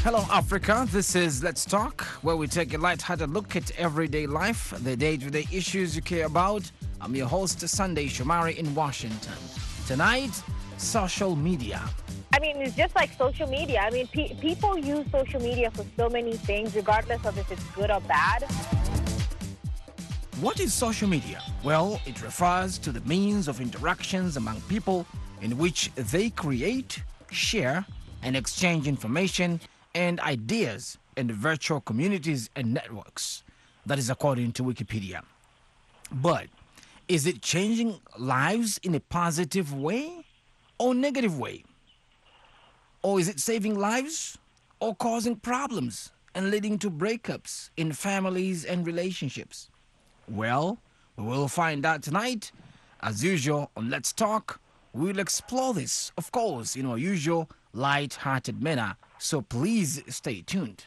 Hello, Africa. This is Let's Talk, where we take a light-hearted look at everyday life, the day-to-day issues you care about. I'm your host, Sunday Shomari in Washington. Tonight, social media. I mean, it's just like social media. I mean, people use social media for so many things, regardless of if it's good or bad. What is social media? Well, it refers to the means of interactions among people in which they create, share, and exchange information and ideas in virtual communities and networks. That is according to Wikipedia. But is it changing lives in a positive way or negative way? Or is it saving lives or causing problems and leading to breakups in families and relationships? Well, we will find out tonight. As usual on Let's Talk, we'll explore this, of course, in our usual light-hearted manner. So please stay tuned.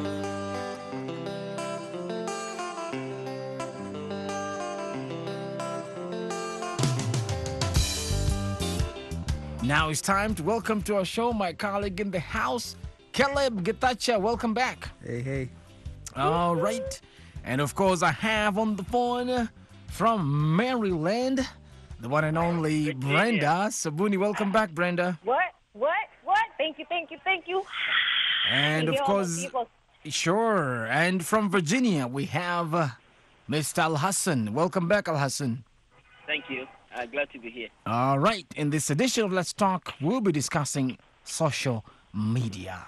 Now it's time to welcome to our show my colleague in the house, Caleb Getachew. Welcome back. Hey. All right. And of course, I have on the phone from Maryland, the one and only Brenda Sabuni. Welcome back, Brenda. What? Thank you. And of course, sure. And from Virginia, we have Mr. Al Hassan. Welcome back, Al Hassan. Thank you. Glad to be here. All right. In this edition of Let's Talk, we'll be discussing social media.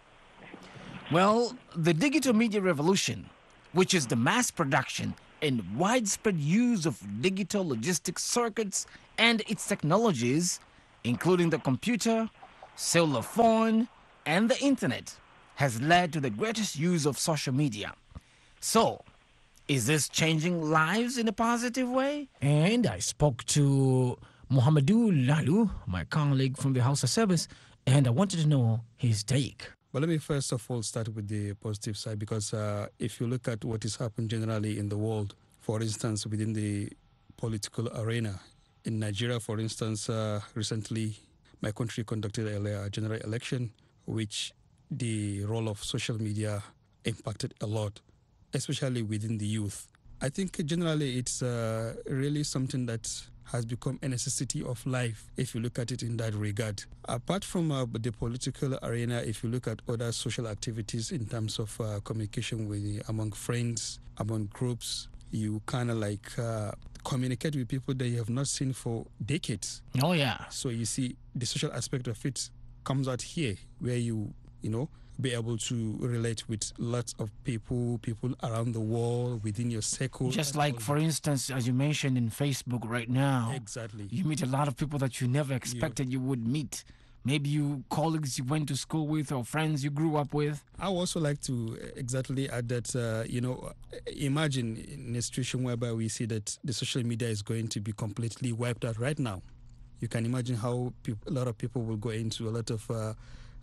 Well, the digital media revolution, which is the mass production and widespread use of digital logistics circuits and its technologies, including the computer, cellular phone, and the internet, has led to the greatest use of social media. So, is this changing lives in a positive way? And I spoke to Muhammadu Lalu, my colleague from the House of Service, and I wanted to know his take. Well, let me first of all start with the positive side because if you look at what is happening generally in the world, for instance, within the political arena, in Nigeria, for instance, recently my country conducted a general election, which the role of social media impacted a lot, especially within the youth. I think generally it's really something that has become a necessity of life if you look at it in that regard. Apart from the political arena, if you look at other social activities in terms of communication among friends, among groups, you kind of like communicate with people that you have not seen for decades. Oh, yeah. So you see the social aspect of it comes out here where you be able to relate with lots of people around the world within your circle. Just like, for instance, as you mentioned in Facebook right now. Exactly. You meet a lot of people that you never expected you would meet. Maybe you colleagues you went to school with or friends you grew up with. I would also like to exactly add that, imagine in a situation whereby we see that the social media is going to be completely wiped out right now. You can imagine how a lot of people will go into a lot of,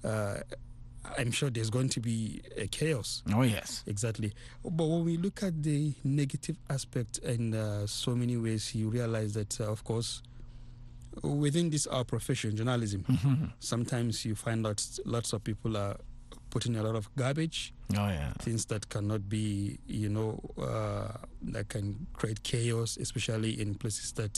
I'm sure there's going to be a chaos. Oh, yes. Exactly. But when we look at the negative aspect in so many ways, you realize that, of course, within this our profession, journalism, sometimes you find out lots of people are putting a lot of garbage. Oh, yeah. Things that cannot be, that can create chaos, especially in places that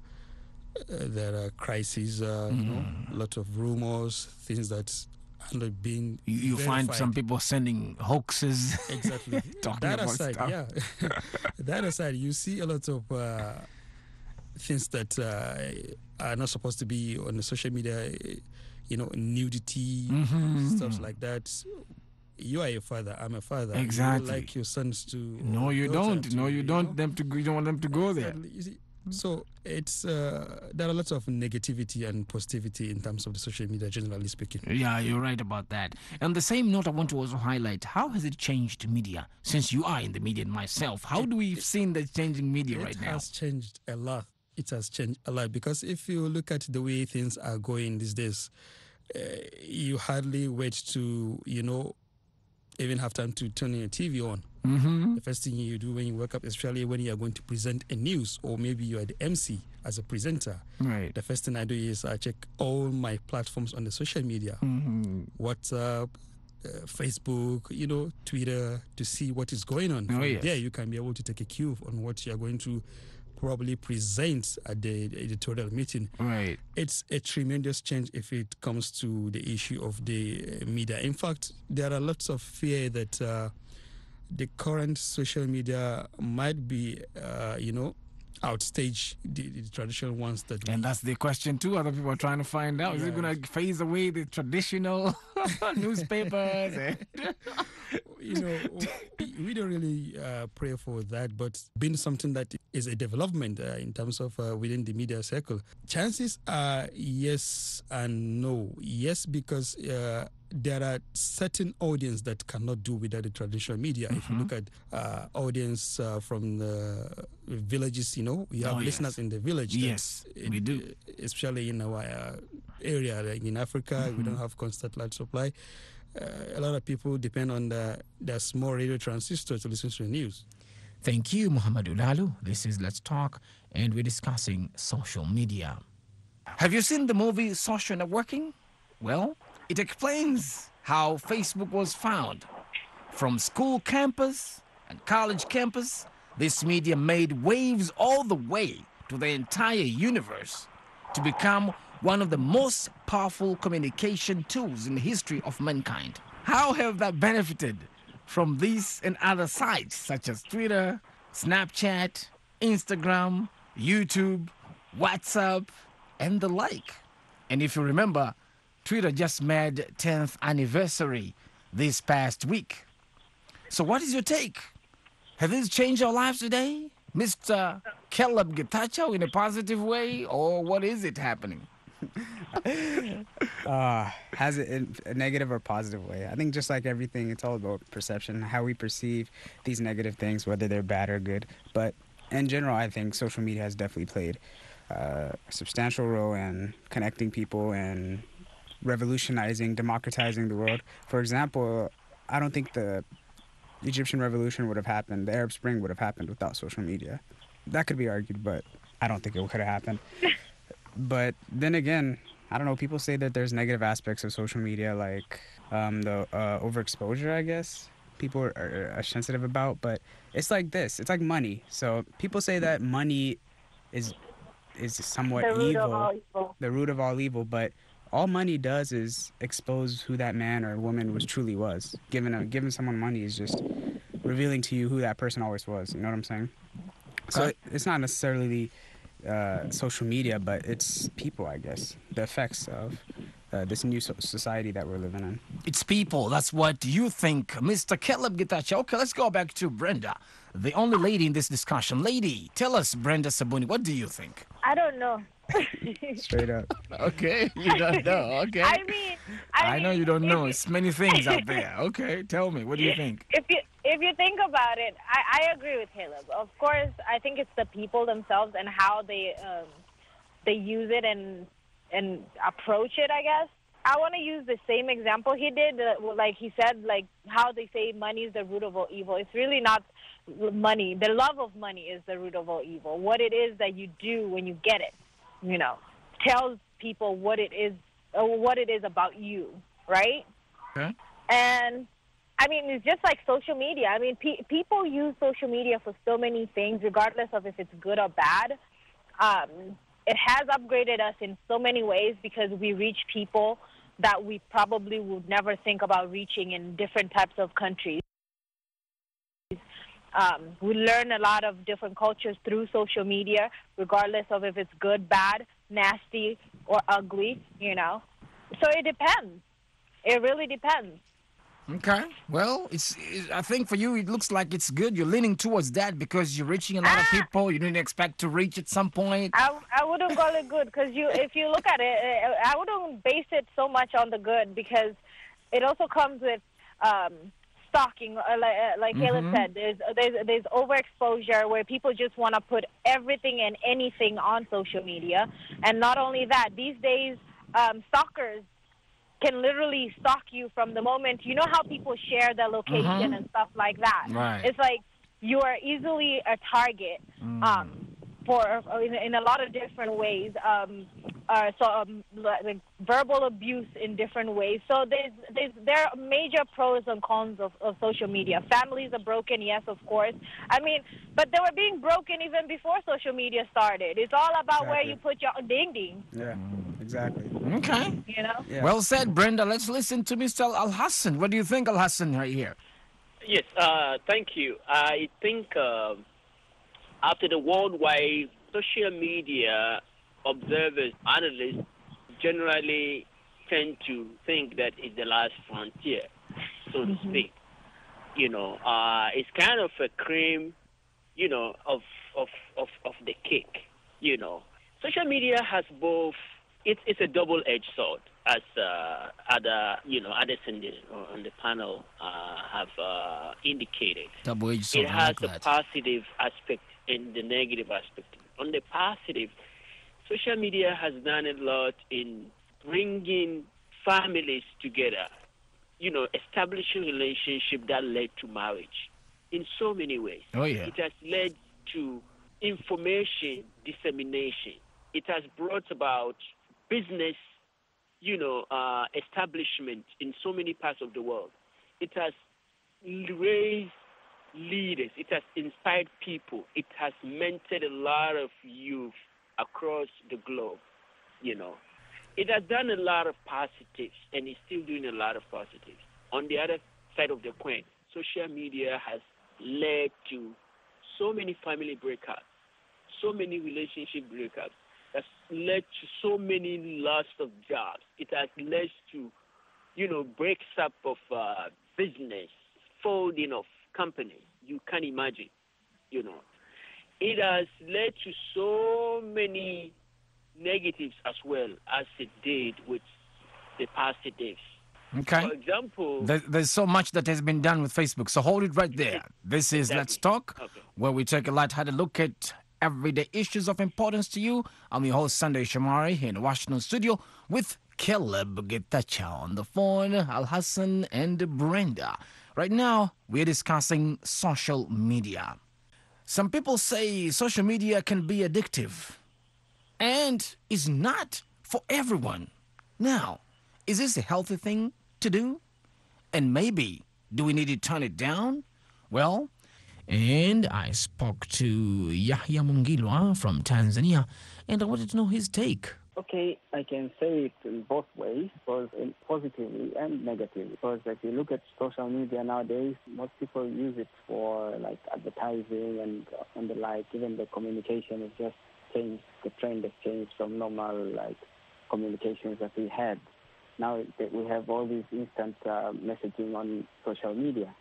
there are crises, a lot of rumors, things that are not being You find some people sending hoaxes. Exactly. Talking that about aside, stuff. yeah. That aside, you see a lot of things that are not supposed to be on the social media, nudity, stuff like that. You are a father. I'm a father. Exactly. You like your sons to. No, you don't. No, you don't. You don't want them to go there. You see, so it's there are lots of negativity and positivity in terms of the social media, generally speaking. Yeah, you're right about that. On the same note, I want to also highlight, how has it changed media? Since you are in the media myself, how do we seen the changing media right now? It has changed a lot. It has changed a lot because if you look at the way things are going these days, you hardly wait to, even have time to turn your TV on. The first thing you do when you wake up, especially when you are going to present a news, or maybe you are the MC as a presenter, right? The first thing I do is I check all my platforms on the social media, WhatsApp, Facebook, Twitter, to see what is going on. Oh, From yes. there, you can be able to take a cue on what you are going to probably present at the editorial meeting. Right. It's a tremendous change if it comes to the issue of the media. In fact, there are lots of fear that the current social media might be, outstage the traditional ones that And that's the question too. Other people are trying to find out. Is it going to phase away the traditional newspapers? We don't really pray for that, but being something that is a development in terms of within the media circle, chances are yes and no. Yes, because there are certain audience that cannot do without the traditional media. If you look at audience from the villages, we have listeners in the village. Yes, we do. Especially in our area, like in Africa, we don't have constant light supply. A lot of people depend on the small radio transistor to listen to the news. Thank you, Muhammad Ulalu. This is Let's Talk, and we're discussing social media. Have you seen the movie Social Networking? Well, it explains how Facebook was found. From school campus and college campus, this media made waves all the way to the entire universe to become one of the most powerful communication tools in the history of mankind. How have that benefited from these and other sites such as Twitter, Snapchat, Instagram, YouTube, WhatsApp, and the like? And if you remember, Twitter just made 10th anniversary this past week. So what is your take? Have these changed our lives today, Mr. Caleb Getachew, in a positive way, or what is it happening? Has it in a negative or positive way? I think just like everything, it's all about perception, how we perceive these negative things, whether they're bad or good. But in general, I think social media has definitely played a substantial role in connecting people and revolutionizing, democratizing the world. For example, I don't think the Egyptian revolution would have happened, the Arab Spring would have happened without social media. That could be argued, but I don't think it could have happened. But then again, I don't know, people say that there's negative aspects of social media, like the overexposure, I guess, people are sensitive about. But it's like this, it's like money. So people say that money is somewhat the root of all evil, but all money does is expose who that man or woman truly was. Giving someone money is just revealing to you who that person always was. You know what I'm saying? So it's not necessarily social media, but it's people, I guess. The effects of this new society that we're living in. It's people. That's what you think, Mr. Caleb Getachew. Okay, let's go back to Brenda, the only lady in this discussion. Lady, tell us, Brenda Sabuni, what do you think? I don't know. Straight up. Okay, you don't know. Okay. I know you don't know. It's many things out there. Okay, tell me, what do you think? If you think about it, I agree with Caleb. Of course, I think it's the people themselves and how they use it and approach it, I guess. I want to use the same example he did. Like he said, like how they say money is the root of all evil. It's really not money. The love of money is the root of all evil. What it is that you do when you get it, tells people what it is about you, right? Okay. And I mean, it's just like social media. I mean, people use social media for so many things, regardless of if it's good or bad. It has upgraded us in so many ways because we reach people that we probably would never think about reaching in different types of countries. We learn a lot of different cultures through social media, regardless of if it's good, bad, nasty, or ugly, So it depends. It really depends. Okay. Well, I think for you, it looks like it's good. You're leaning towards that because you're reaching a lot of people you didn't expect to reach at some point. I wouldn't call it good because if you look at it, I wouldn't base it so much on the good because it also comes with stalking, like Caleb said. There's overexposure where people just want to put everything and anything on social media. And not only that, these days, stalkers can literally stalk you from the moment, how people share their location and stuff like that. Right. It's like you are easily a target. in a lot of different ways. Like verbal abuse in different ways. So there are major pros and cons of social media. Families are broken, yes, of course. I mean, but they were being broken even before social media started. It's all about where you put your ding ding. Yeah, exactly. Okay. You know. Yeah. Well said, Brenda. Let's listen to Mr. Al Hassan. What do you think, Al Hassan, right here? Yes, thank you. I think after the worldwide social media, observers, analysts generally tend to think that it's the last frontier, so to speak. It's kind of a cream, of the cake. Social media has both. It's a double-edged sword, as others on the panel have indicated. Double-edged sword. It has like a that. positive aspect and the negative aspect. On the positive, social media has done a lot in bringing families together, establishing relationships that led to marriage in so many ways. Oh, yeah. It has led to information dissemination. It has brought about business, establishment in so many parts of the world. It has raised leaders. It has inspired people. It has mentored a lot of youth across the globe. It has done a lot of positives, and it's still doing a lot of positives. On the other side of the coin, social media has led to so many family breakups, so many relationship breakups. Has led to so many loss of jobs. It has led to, breaks up of business, folding of companies. You can't imagine, It has led to so many negatives as well as it did with the positives. Okay. For example, There's so much that has been done with Facebook. So hold it right there. This is Exactly. Let's Talk, Okay. where we take a light-hearted look at everyday issues of importance to you. I'm your host, Sunday Shamari, here in the Washington studio with Caleb Getacha on the phone, Al Hassan, and Brenda. Right now, we're discussing social media. Some people say social media can be addictive and is not for everyone. Now, is this a healthy thing to do? And maybe, do we need to turn it down? Well, and I spoke to Yahya Mungilwa from Tanzania, and I wanted to know his take. Okay, I can say it in both ways, both positively and negatively. Because if you look at social media nowadays, most people use it for like advertising and the like. Even the communication has just changed. The trend has changed from normal like communications that we had. Now we have all these instant messaging on social media.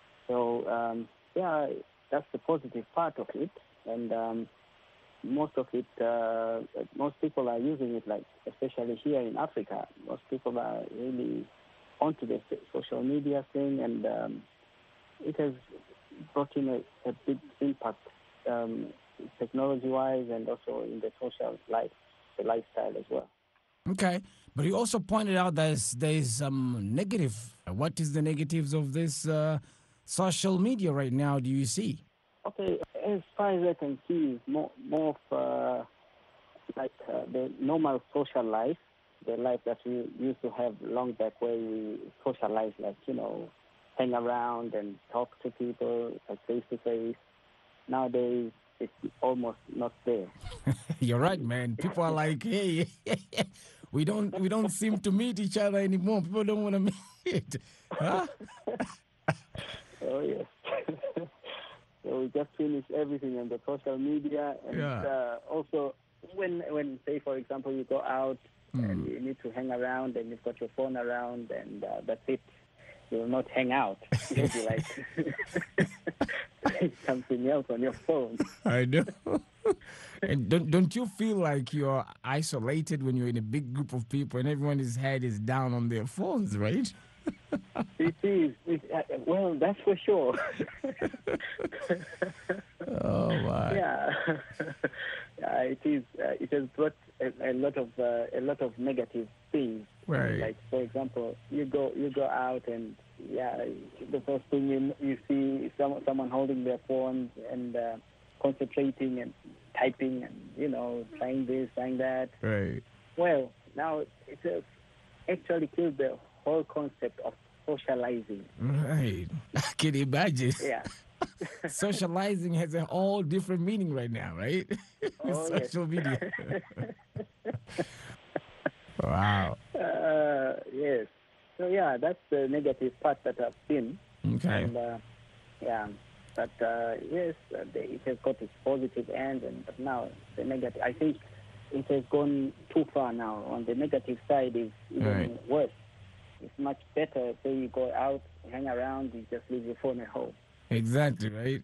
So that's the positive part of it, and most of it, most people are using it, like especially here in Africa. Most people are really onto the social media thing, and it has brought in a big impact, technology-wise, and also in the social life, the lifestyle as well. Okay, but you also pointed out there's some negative. What is the negatives of this social media right now, do you see? Okay, as far as I can see, is more of the normal social life, the life that we used to have long back, where we socialize, like, hang around and talk to people like face to face. Nowadays, it's almost not there. You're right, man. People are like, hey, we don't seem to meet each other anymore. People don't want to meet. Huh? Oh, yes. So we just finish everything on the social media. And also, when, say, for example, you go out and you need to hang around and you've got your phone around and that's it. You will not hang out. You'll be like something else on your phone. I know. And don't you feel like you're isolated when you're in a big group of people and everyone's head is down on their phones, right? It is. Well, that's for sure. Oh my. Yeah. It is. It has brought a lot of negative things. Right. Like, for example, you go out and the first thing you see is someone holding their phones and concentrating, and typing and, trying this, trying that. Right. Well, now it's actually killed the whole concept of socializing. Right. I can imagine. Yeah. Socializing has a whole different meaning right now, right? With Oh, yes. social media. Wow. Yes. So yeah, that's the negative part that I've seen. Okay. And yeah, but yes, it has got its positive end, but now the negative. I think it has gone too far now. On the negative side is even Right. worse. It's much better. Say you go out, hang around, you just leave your phone at home. Exactly, right?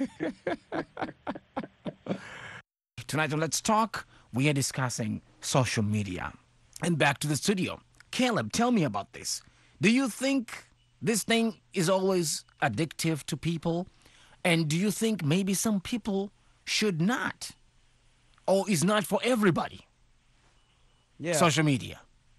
Tonight on Let's Talk, we are discussing social media. And back to the studio. Caleb, tell me about this. Do you think this thing is always addictive to people? And do you think maybe some people should not? Or is not for everybody? Yeah. Social media.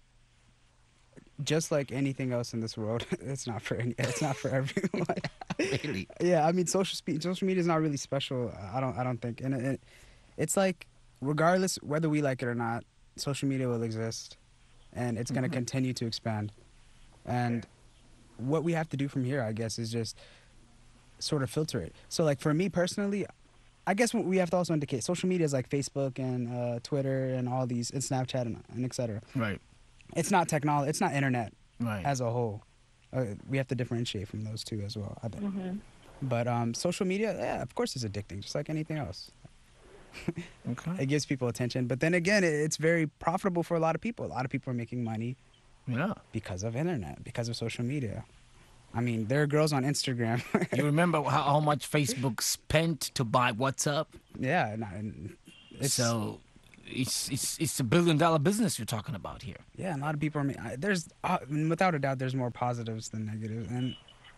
Just like anything else in this world, it's not for everyone. Really? Yeah, I mean, social media is not really special. I don't think, and it's like, regardless whether we like it or not, social media will exist, and it's gonna continue to expand. And what we have to do from here, I guess, is just sort of filter it. So, like for me personally, I guess what we have to also indicate, social media is like Facebook and Twitter and all these, and Snapchat and etc. Right. It's not technology. It's not internet Right. as a whole. We have to differentiate from those two as well, I think. But social media, yeah, of course, is addicting, just like anything else. Okay. It gives people attention, but then again, it's very profitable for a lot of people. A lot of people are making money Yeah. because of internet, because of social media. I mean, there are girls on Instagram. You remember how much Facebook spent to buy WhatsApp? Yeah, it's So it's $1 billion business you're talking about here. yeah. A lot of people are. There's without a doubt, there's more positives than negatives, and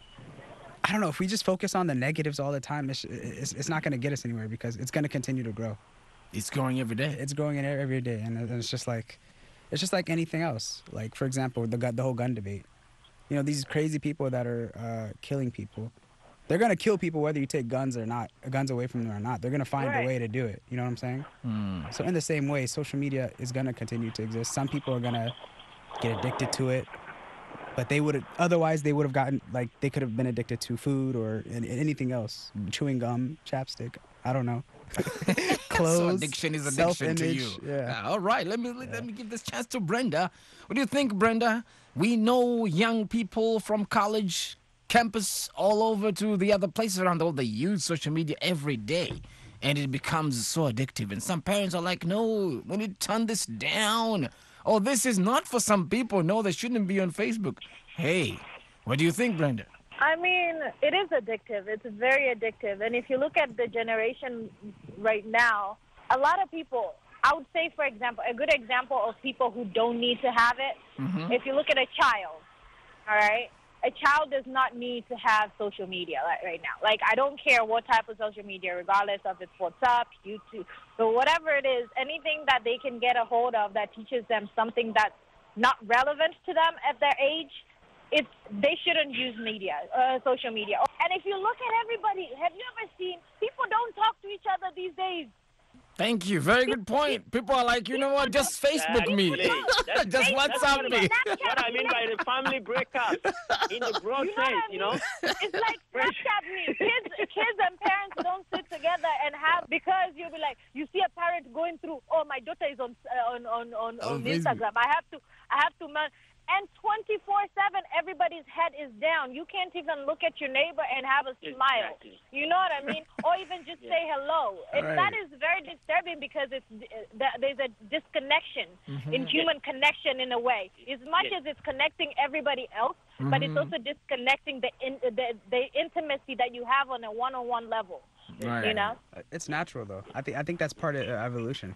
I don't know if we just focus on the negatives all the time, it's not going to get us anywhere because it's going to continue to grow. It's growing every day. It's growing in every day, and it's just like anything else. Like for example, the whole gun debate. You know, these crazy people that are killing people, they're gonna kill people whether you take guns away from them or not. They're gonna find a Right. way to do it. You know what I'm saying? So in the same way, social media is gonna continue to exist. Some people are gonna get addicted to it, but they would have gotten, like, they could have been addicted to food or anything else, chewing gum, chapstick. I don't know. Clothes. So addiction is addiction to you. self-image, yeah. All right. Let me give this chance to Brenda. What do you think, Brenda? We know young people from college campus all over to the other places around the world. They use social media every day, and it becomes so addictive. And some parents are like, "No, we need to turn this down. Oh, this is not for some people. No, they shouldn't be on Facebook." Hey, what do you think, Brenda? I mean, it is addictive. It's very addictive. And if you look at the generation right now, a lot of people, I would say, for example, a good example of people who don't need to have it, if you look at a child, all right? A child does not need to have social media right now. Like, I don't care what type of social media, regardless of it's WhatsApp, YouTube, so whatever it is, anything that they can get a hold of that teaches them something that's not relevant to them at their age, they shouldn't use social media. And if you look at everybody, have you ever seen, people don't talk to each other these days. Thank you. Very good point. People are like, you know what? Just Facebook me. That's- Just WhatsApp me. What I mean by the family breakup in the broad You know what sense, I mean? It's like Snapchat me. Kids and parents don't sit together and have, because you'll be like, you see a parent going through, oh, my daughter is on Instagram. I have to man. And 24/7, everybody's head is down. You can't even look at your neighbor and have a smile. Exactly. You know what I mean? Or even just say hello. That is very disturbing because there's a disconnection in human connection in a way. As much as it's connecting everybody else, but it's also disconnecting the intimacy that you have on a one-on-one level. Right. You know? It's natural though. I think that's part of evolution.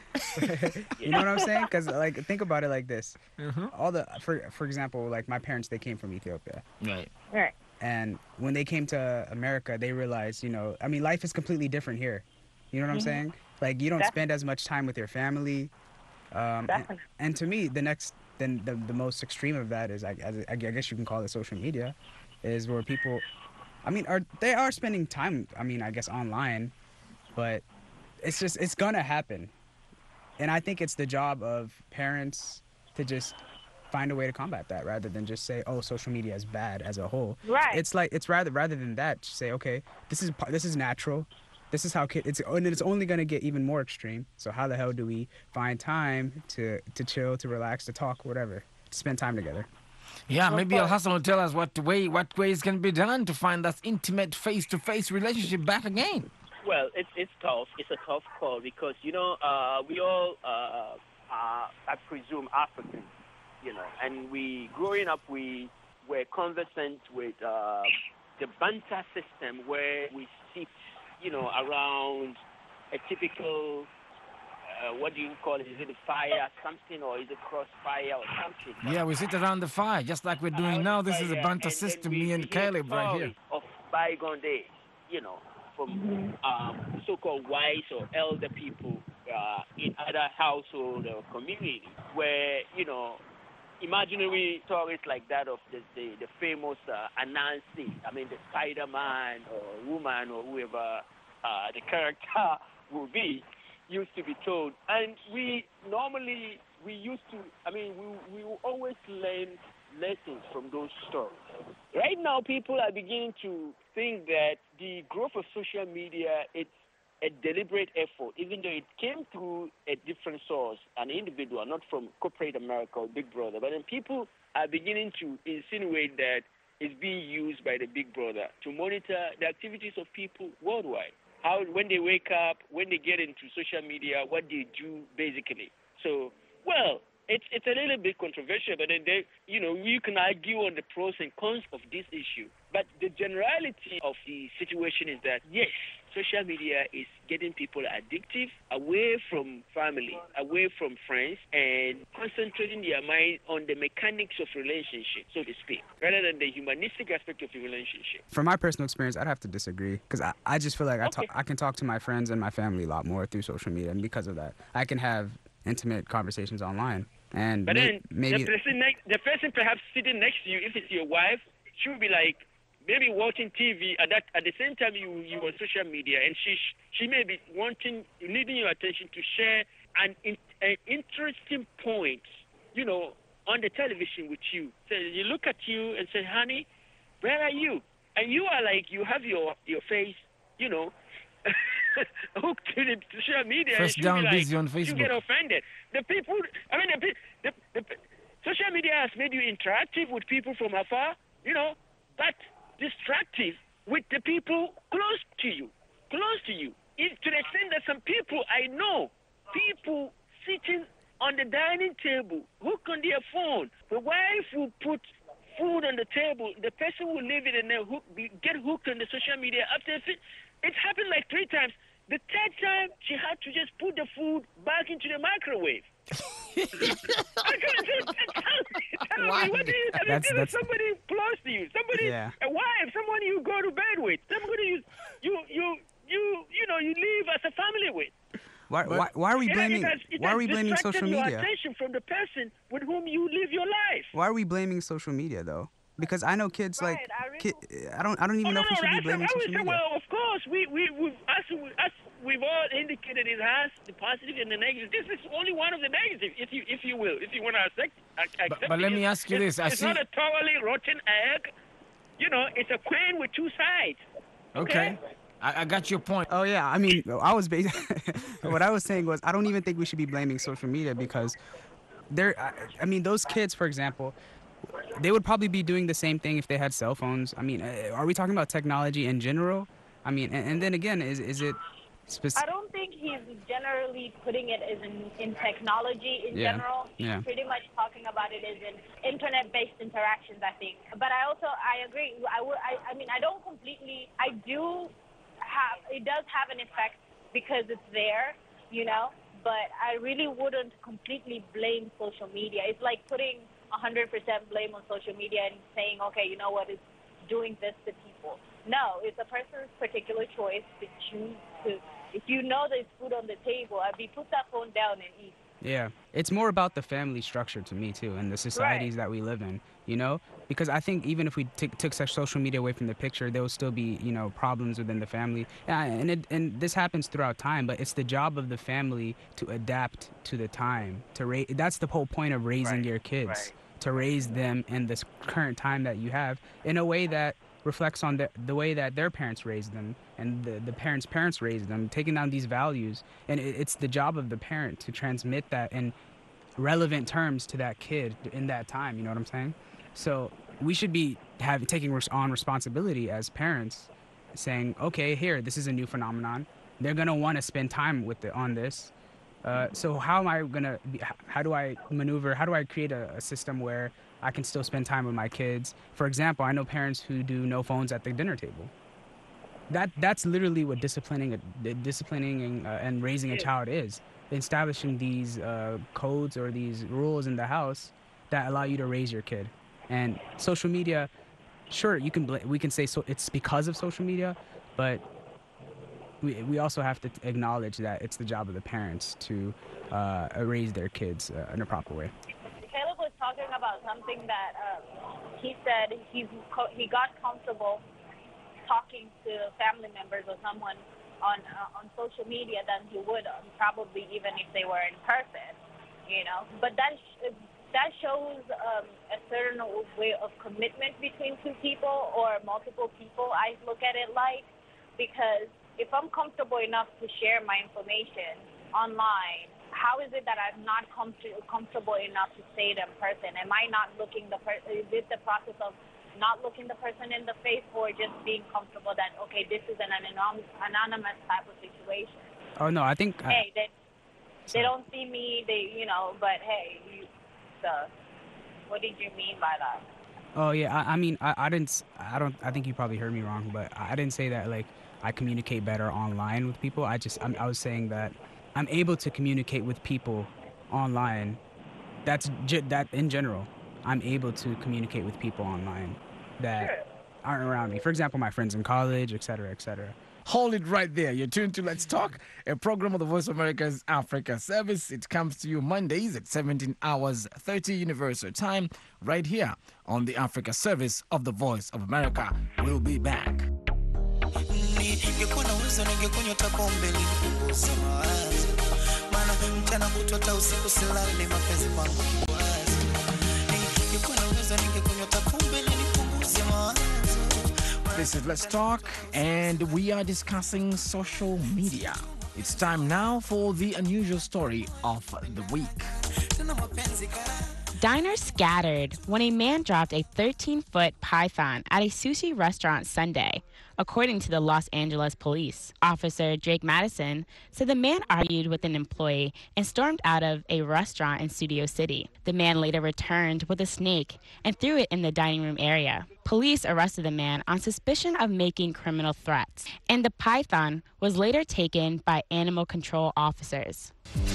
You know what I'm saying? Because, like, think about it like this. All for example, like my parents, they came from Ethiopia, Right. Right. and when they came to America, they realized, I mean, life is completely different here. You know what I'm saying? Like, you don't spend as much time with your family. Definitely. And to me, the most extreme of that is, I guess you can call it social media, is where people, I mean, they are spending time, I mean, I guess online, but it's gonna happen, and I think it's the job of parents to just find a way to combat that rather than just say, oh, social media is bad as a whole. Right. It's like it's rather than that, just say, okay, this is natural. This is how it's only gonna get even more extreme. So how the hell do we find time to chill, to relax, to talk, whatever, to spend time together? Yeah, maybe Al Hassan will tell us what ways can be done to find that intimate face-to-face relationship back again. Well, it's tough. It's a tough call because we all are, I presume, Africans, and growing up we were conversant with the Banta system where we sit, around a typical. What do you call it? Is it a fire, something, or is it crossfire or something? Yeah, we sit around the fire just like we're doing now. This is a Banta and system, we me and hear Caleb right here. stories of bygone days, from so-called wise or elder people in other household or communities where, imaginary stories like that of the famous Anansi, the Spider-Man or woman or whoever the character will be, used to be told. And we used to, we will always learn lessons from those stories. Right now, people are beginning to think that the growth of social media, it's a deliberate effort, even though it came through a different source, an individual, not from corporate America or Big Brother. But then people are beginning to insinuate that it's being used by the Big Brother to monitor the activities of people worldwide. How, when they wake up, when they get into social media, what they do basically. So, well, it's a little bit controversial, but then you can argue on the pros and cons of this issue. But the generality of the situation is that, yes, social media is getting people addictive, away from family, away from friends, and concentrating their mind on the mechanics of relationship, so to speak, rather than the humanistic aspect of the relationship. From my personal experience, I'd have to disagree because I just feel like I can talk to my friends and my family a lot more through social media, and because of that, I can have intimate conversations online. And but then maybe the person perhaps sitting next to you, if it's your wife, she will be like maybe watching TV at the same time you on social media, and she may be needing your attention to share an interesting point, on the television with you. So you look at you and say, honey, where are you? And you are like, you have your face, hooked to the social media. First down, busy on Facebook. You get offended. The people, the social media has made you interactive with people from afar, but distractive with the people close to you. To the extent that some people, I know, people sitting on the dining table, hooked on their phone. The wife will put food on the table. The person will leave it and then get hooked on the social media. After it happened like 3 times. The 3rd time, she had to just put the food back into the microwave. I couldn't tell me, what do you that's somebody close to you, somebody, a wife, someone you go to bed with, somebody you live as a family with. Why are we blaming? Why are we blaming social media? Your attention from the person with whom you live your life. Why are we blaming social media though? Because I know kids right, I don't even know if we should be blaming social media. Well, of course, as we've all indicated, it has the positive and the negative. This is only one of the negatives, if you will, if you want to accept. But let me ask you this: it's not a thoroughly rotten egg. It's a coin with 2 sides. Okay. I got your point. Oh yeah, what I was saying was I don't even think we should be blaming social media because those kids, for example, they would probably be doing the same thing if they had cell phones. Are we talking about technology in general? And then again, is it specific? I don't think he's generally putting it as in technology in general. Yeah. He's pretty much talking about it as in internet-based interactions, I think. But I agree. It does have an effect because it's there, but I really wouldn't completely blame social media. It's like putting 100% blame on social media and saying, okay, you know what, it's doing this to people. No, it's a person's particular choice to choose to. If you know there's food on the table, put that phone down and eat. Yeah, it's more about the family structure to me too, and the societies that we live in. You know, because I think even if we took such social media away from the picture, there will still be problems within the family, and this happens throughout time. But it's the job of the family to adapt to the time. That's the whole point of raising your kids, to raise them in this current time that you have in a way that reflects on the way that their parents raised them and the parents raised them, taking down these values. And it's the job of the parent to transmit that in relevant terms to that kid in that time. You know what I'm saying? So we should be taking on responsibility as parents, saying, okay, here, this is a new phenomenon. They're going to want to spend time on this. So how do I maneuver? How do I create a system where I can still spend time with my kids? For example, I know parents who do no phones at the dinner table. That's literally what disciplining and raising a child is. Establishing these codes or these rules in the house that allow you to raise your kid. And social media, sure, we can say so it's because of social media, but we also have to acknowledge that it's the job of the parents to raise their kids in a proper way. Caleb was talking about something that he said he got comfortable talking to family members or someone on social media than he would probably even if they were in person, But that shows a certain way of commitment between two people or multiple people. I look at it like, because if I'm comfortable enough to share my information online, how is it that I'm not comfortable enough to say it in person? Am I not looking is it the process of not looking the person in the face, or just being comfortable that, okay, this is an anonymous type of situation? Oh, no, I think... Hey, they don't see me, but hey, what did you mean by that? Oh, yeah, I mean, I think you probably heard me wrong, but I didn't say that, like, I communicate better online with people. I was saying that I'm able to communicate with people online. That in general, I'm able to communicate with people online that aren't around me. For example, my friends in college, et cetera, et cetera. Hold it right there. You're tuned to Let's Talk, a program of the Voice of America's Africa Service. It comes to you Mondays at 17 hours 30 Universal Time, right here on the Africa Service of the Voice of America. We'll be back. This is Let's Talk, and we are discussing social media. It's time now for the unusual story of the week. Diners scattered when a man dropped a 13-foot python at a sushi restaurant Sunday, according to the Los Angeles police. Officer Drake Madison said the man argued with an employee and stormed out of a restaurant in Studio City. The man later returned with a snake and threw it in the dining room area. Police arrested the man on suspicion of making criminal threats, and the python was later taken by animal control officers.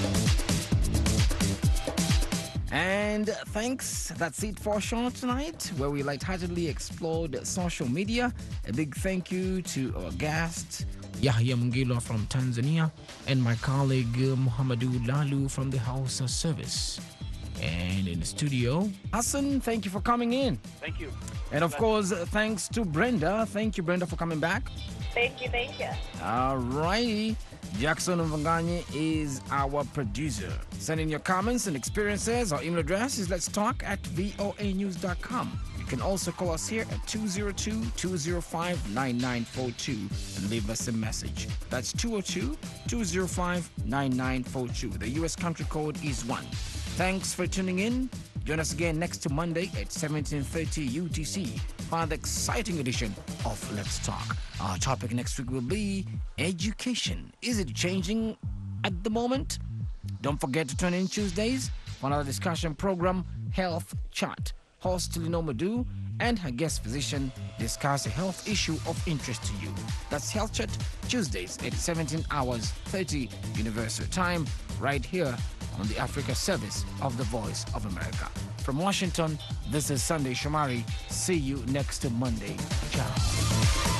And thanks. That's it for Show Tonight, where we lightheartedly explored social media. A big thank you to our guest, Yahya Mungilo from Tanzania, and my colleague, Muhammadu Lalu from the House Service. And in the studio, Hassan, thank you for coming in. Thank you. And of course, thanks to Brenda. Thank you, Brenda, for coming back. Thank you. All righty. Jackson Mvanganye is our producer. Send in your comments and experiences. Our email address is letstalk@voanews.com. You can also call us here at 202-205-9942 and leave us a message. That's 202-205-9942. The U.S. country code is 1. Thanks for tuning in. Join us again next Monday at 17:30 UTC for the exciting edition of Let's Talk. Our topic next week will be education. Is it changing at the moment? Don't forget to tune in Tuesdays for another discussion program, Health Chat. Host Lino Madu and her guest physician discuss a health issue of interest to you. That's Health Chat, Tuesdays at 17 hours 30 Universal Time, right here on the Africa Service of the Voice of America. From Washington, this is Sunday Shomari. See you next Monday. Ciao.